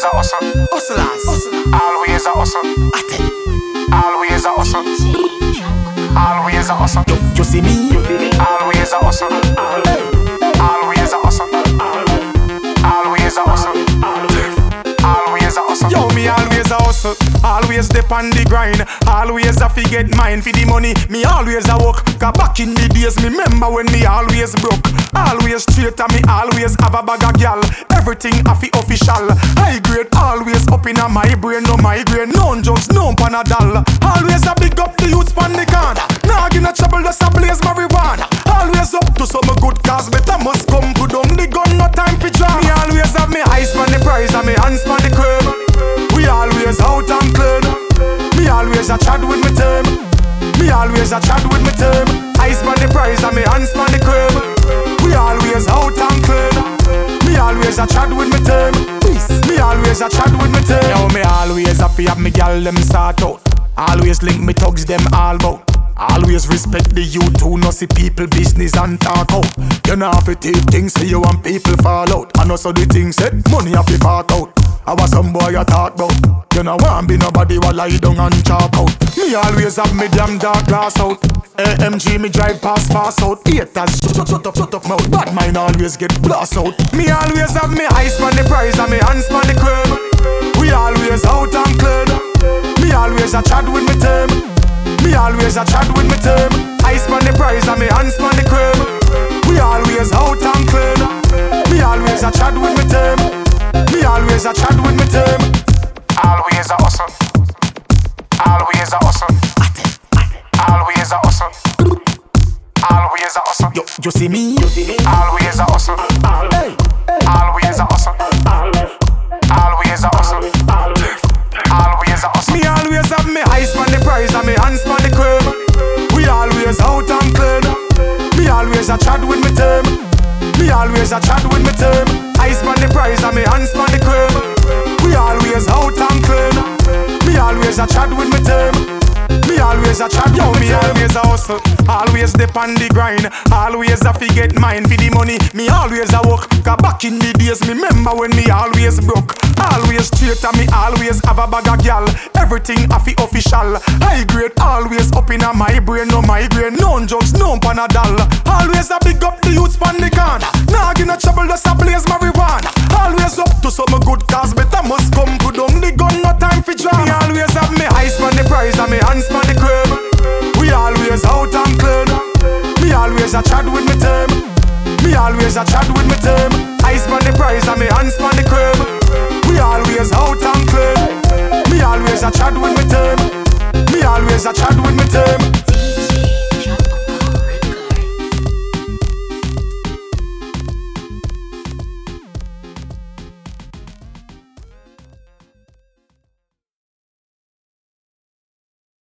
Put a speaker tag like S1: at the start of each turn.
S1: a hustle.
S2: Hustlers.
S1: Always a hustle. Always a hustle. Always a hustle.
S2: You see me?
S1: Always a hustle. Always a hustle. Always a hustle. Always a hustle. Yo, me always a hustle. Always dip on the grind. Always a forget mine for the money. Me always a work. Cause back in the days, me remember when me always broke. Always straight and me always have a bag of gal. Everything happy official. High grade always up in a my brain. No migraine, no drugs, no panadol. Always a big up the youths pan the corner. Nah give no trouble, just a blaze marijuana. Always up to some good cause. Better must come good on the gun, no time for drama. Me always have me eyes on the prize and me hands on the curb. We always out and clean. Me always a chat with me term. Me always a chat with me term. Eyes on the prize and me hands on the curb. We always out and clean. Me always a chat with me term. Me always a chat with me term. Yo, me always a fi have me gal them sort out. Always link me thugs them all bout. Always respect the youth who no see people business and talk out. You know have to take things for you and people fall out. And also the things said, money have to part out. I was some boy you talk about. You know want be nobody while lie down and chalk out. Me always have me damn dark glass out. AMG me drive past fast out. Haters shut up mouth. Bad mind always get blast out. Me always have me eyes on the prize and me hands on the curb. We always out and clean. Me always a chat with me term. Me always a chat with me term. Eyes on the prize and me hands on the curb. We always out and clean. Me always a chat with me term. Me always a chat with me term. Always a hustle. Always a hustle. Always a hustle. Always a hustle.
S2: You see me?
S1: Always a hustle. Always a hustle. Always a hustle. Always a hustle. Me always have me eyes on the prize and me hands on the curb. We always out and clean. Me always a chat with me term. Me always a chat with me term. Eyes on the prize and me hands on the curb. We always out and clean. Me always a chat with me term. Me always a chat, yo, me always a hustle. Always dip on the grind. Always a forget mine for the money. Me always a work. Cause back in the days, me remember when me always broke. Always straight and me always have a bag of gal. Everything happy official. High grade always up in a my brain. No migraine, no drugs, no panadol. Always a big up the youths pan the corner. Nah give no trouble, just a blaze marijuana. Always up to some good cause. Better must come good on the gun, no time for drama. Me always have me eyes on the prize and me hands on the curb. We always out and clean. Me always a chat with me term. Me always a chat with me term. Eyes on the prize and me hands on the curb. We always out and clean. Me always a chat with me term. Me always a chat with me term.